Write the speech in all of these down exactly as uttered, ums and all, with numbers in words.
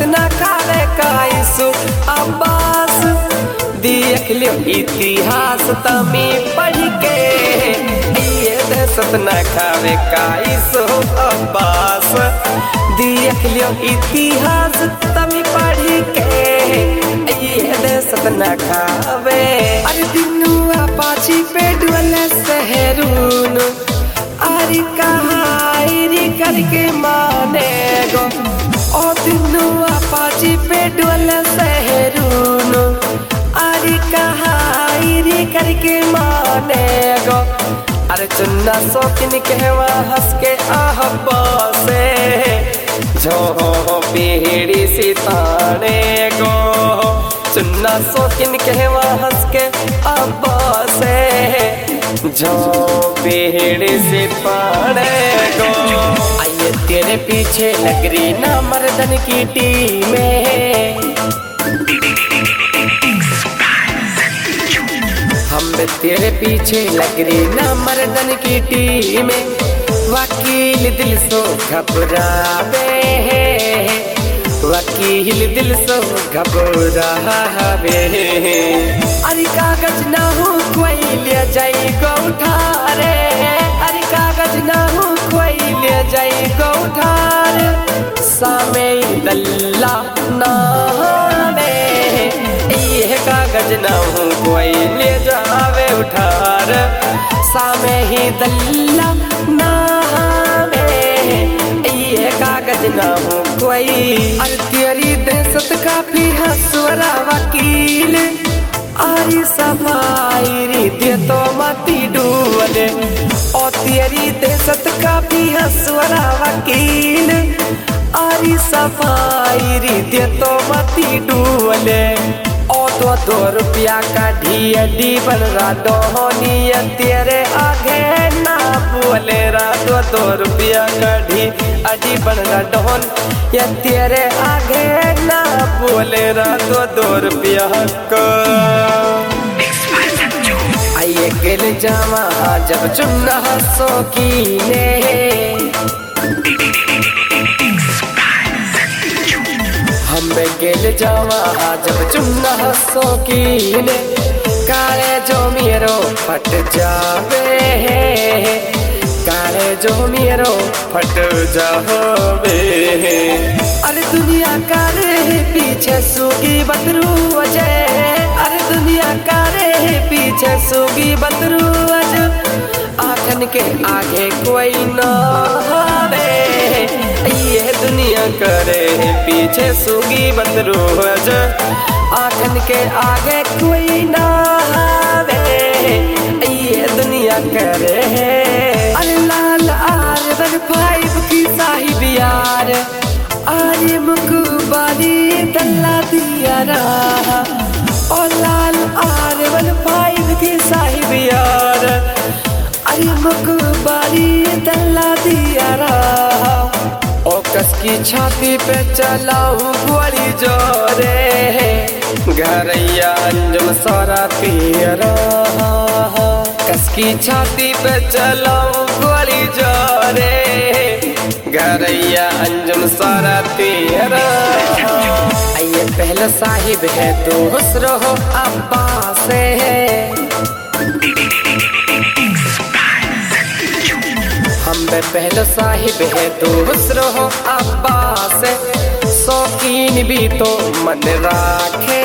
न खावे काईसु अब्बास। देख लियो इतिहास तमी पढ़ के, ये दहशत न खावे काईसु अब्बास। देख लियो इतिहास तमी पढ़ के, ये दहशत न खावे। अरे दिनुआ पाची पे डुअले सहरून, अरे कहाई करके माने गो। ओ दिनुआ पाची पे डुअले सहरून, अरे कहाई करके माने गो। अरे चुन्ना शौकीन कहवा हंस के आहबा से, जो पीढ़ी सिताने गो। चुन्ना शौकीन कहवा हंस के अब्बा से, जो पीढ़ी सिताने गो। आइए तेरे पीछे लग रही ना मर्दन की टीमें, हम तेरे पीछे लग रही ना मर्दन की टीमें। वकील दिल सो घबरावे, वकील दिल सो घबरावे। अरे कागज ना हो कोई ले जाई गो उठारे, अरे कागज ना हो कोई ले जाई गो उठारे। सामे दल्ला नामे, ये कागज ना हो कोई ले जावे उठार। सामे ही दल्ला नामे, ये कागज ना हो कोई। अरे तेरी दहशत काफी हंसवरा वकील, अरे सफाई री दे तो मती डूले। ओ तेरी दहशत काफी हंसवरा वकील, अरे सफाई री दे तो मती डूले। ओ दो दो रुपया का ढिया डी बन रहा डोहनी, तेरे आगे ना बोले रा। दो दो रुपया का ढी अडी बन रहा डोहन, या तेरे आगे ना बोले रा। दो दो रुपया का आइए गिल जावा जब चुन्ना शौकीने, हम गेल जावा जब चुन्ना शौकीने। काले जो मेरो फट जावे, काले जो मेरो फट जावे। अरे दुनिया कारे पीछे सूगी बदरू अजय, अरे दुनिया कारे पीछे सूगी बदरू अजय। आखन के आगे कोई न हावे, ये दुनिया करे पीछे सूगी बदरू अजय। आखन के आगे कोई न हावे, ये दुनिया करे। अरे लाल आर वन फाइव की साहिब यार, अरे मुकुबारी दल्ला दिया रहा। ओ लाल आर वन फाइव की साहिब यार, अरे मुकुबारी दल्ला दिया रहा। ओ कस की छाती पे चलाऊं गोली जोरे, घरैया अंजुम सारा तेरा। कस की छाती पे चलाऊं गोली जोरे, घरैया अंजुम सारा तेरा। आइए पहले साहिब है दूसरो हो अब्बा से, हम पहले साहिब है दूसरो हो अब्बा से। शौकीन भी तो मन राखे,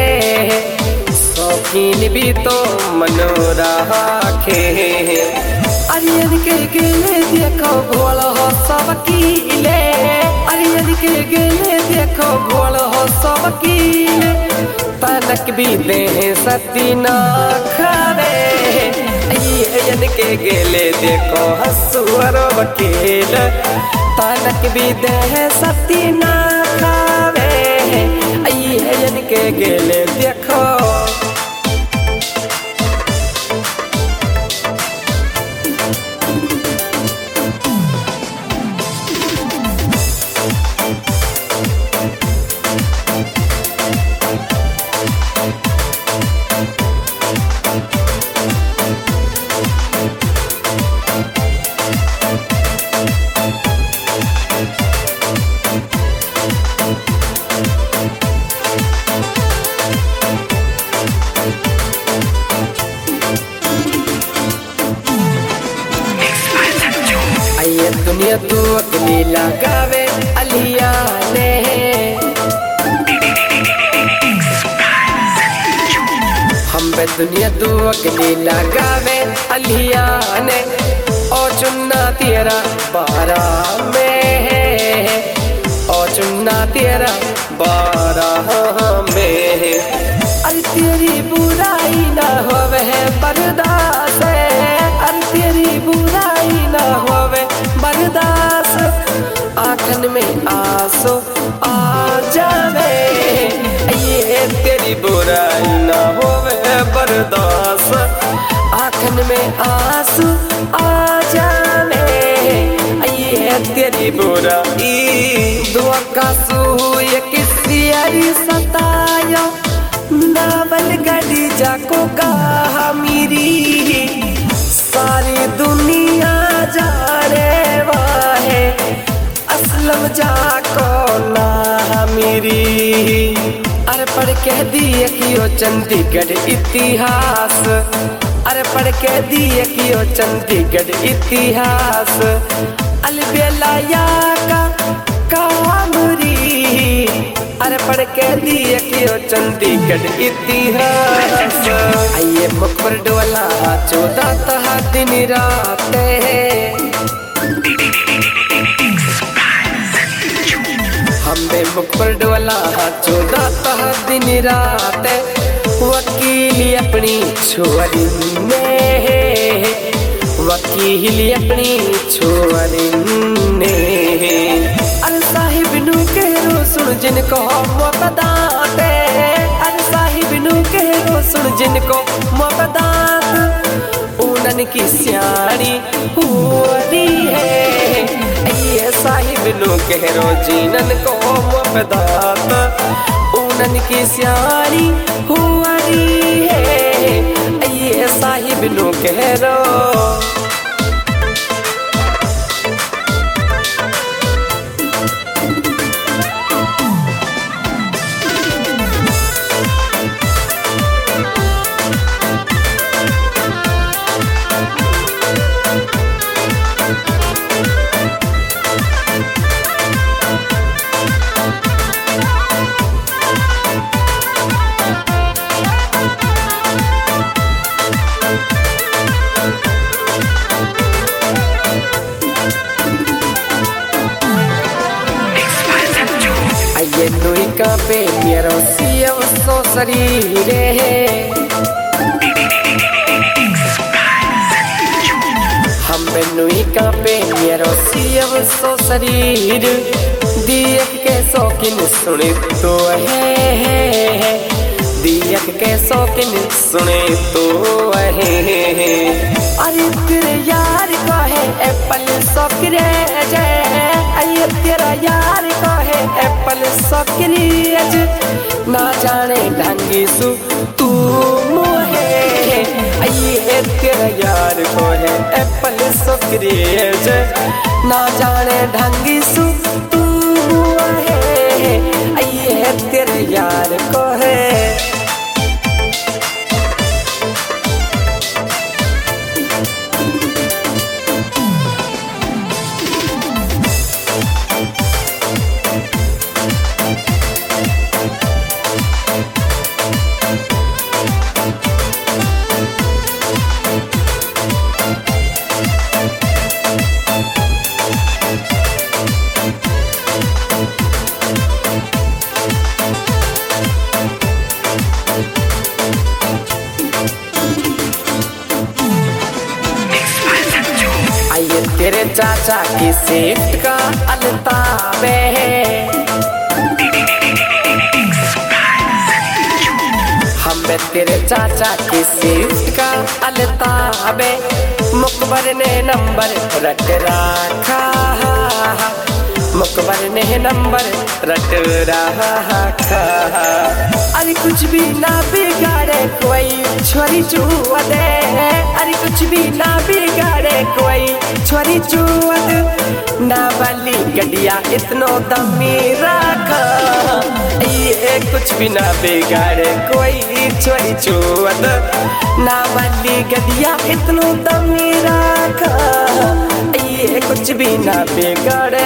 शौकीन भी तो मन राखे। अरियन के गेले देखो भोल हो सब कीले, अरियन के गेले देखो भोल हो सब कीले। तनक भी दे सती ना खावे, अयन के गेले देखो हसुअर वकील। तनक भी दे सती ना खावे, अयन के गेले देखो। दुनिया तू अगली लगावे अलिया ने ओ चुन्ना तेरा बारह में है, ओ चुन्ना तेरा बारह में है। अरे तेरी बुराई ना होवे बर्दाश्त, अरे तेरी बुराई ना होवे बर्दाश्त। आँखन में आंसू आ जावे, ये तेरी बुराई ना होवे बर्दाश्त। आँखन में आंसू आ जावे, ये तेरी बुराई। दुआ का सूय किसी अरी सताया, नावल गड़ी जाको कहा मेरी, सारी दुनिया जाने वाहे असलम जाको ना मेरी। अरे पढ़ के दिए कियो चंडीगढ़ इतिहास, अरे पढ़ के दिए कियो चंडीगढ़ इतिहास। अलबेला या का कामरी, अरे पढ़ के दिए कियो चंडीगढ़ इतिहास। आइए मुख पर डोला चौदह तहा दिन रात, हमें मुख पर डोला चौदह तहा दिन रात। वकील अपनी छोरी में, वकील अपनी छोरी ने। अरे साहिब नू कहो सुन जिनको मोहब्बताते, अरे साहिब नू कहो सुन जिनको मोहब्बतात। ऊनन की स्याणी हुई है, ये साहिब नू कहो जिनन को मोहब्बतात। ऊनन की स्याणी हुई है, ये साहिब नू कहो। ये नुई का पे मेरो सियव सो शरीरे, हम नुई का पे मेरो सियव सो शरीर। दियक के शौकीन सुने तो है, दियक के शौकीन सुने तो है। अरे तेरे यार का है एप्पल सॉकेज, अरे तेरा यार का है एप्पल सॉकेज। ना जाने ढंगी सु तू मोहे, ये तेरा यार को है एप्पल सॉकेज। ना जाने ढंगी सु तू मोहे, ये तेरे यार को है। तेरे चाचा की सीट का अलतावे, हमें तेरे चाचा की सीट का अलतावे। मुकबर ने नंबर रट रखा, मुकबर ने नंबर रट रखा। अरे कुछ भी ना बिगाड़े कोई छोरी चुआ दे, अरे कुछ भी ना बिगाड़े कोई छोरी चुअत। ना वाली गडिया इतनो दमी रखा, ये कुछ भी ना बिगाड़े कोई छोरी चुअत। ना वाली गडिया इतनो दमी रखा, ये कुछ भी ना बिगाड़े।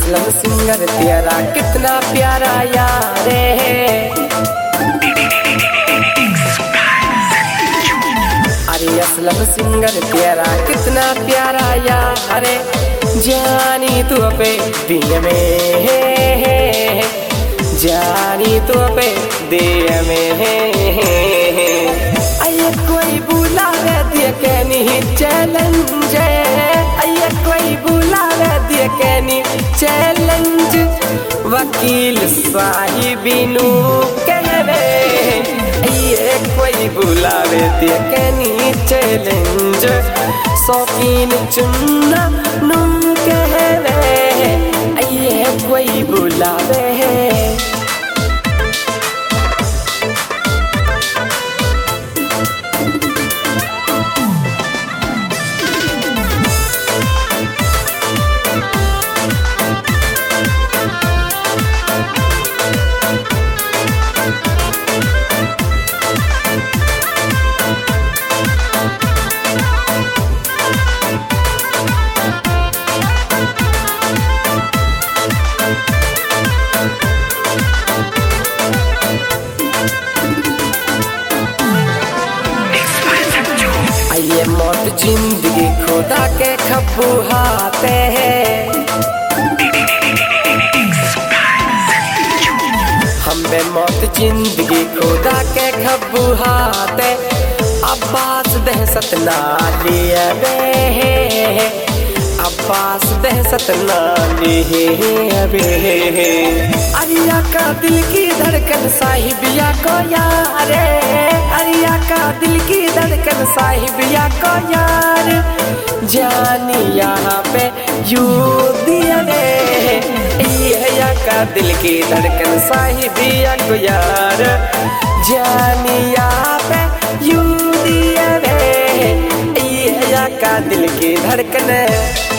असलम सिंगर तेरा कितना प्यारा यार है। अरे असलम सिंगर तेरा कितना प्यारा यार है। जानी तू पे दिल में, जानी तू पे दिल में। आये कोई बुलावे दिए के नहीं चैलेंज, आये कोई बुलावे दिए के नहीं चैलेंज। वकील साहिबिनू कहवे ये कोई बुलावे दिए के नहीं चैलेंज। शौकीन चुन्ना नू कहवे ये कोई बुलावे। ये मौत जिंदगी खुदा के खब्बू हाथे हैं। हमें मौत जिंदगी खुदा के खब्बू हाथे। अब्बास दहशत ना लिए बे, अब्बास दहशत ना लिए बे। अरिया का दिल की धड़कन साहिबिया को यार, अरिया का दिल की धड़कन साहिबिया को यार। जानी यहाँ पे यू दिया रे, यहिया का दिल की धड़कन साहिबिया को यार। जानी यहाँ पे यू दिया रे, यहिया का दिल की धड़कन।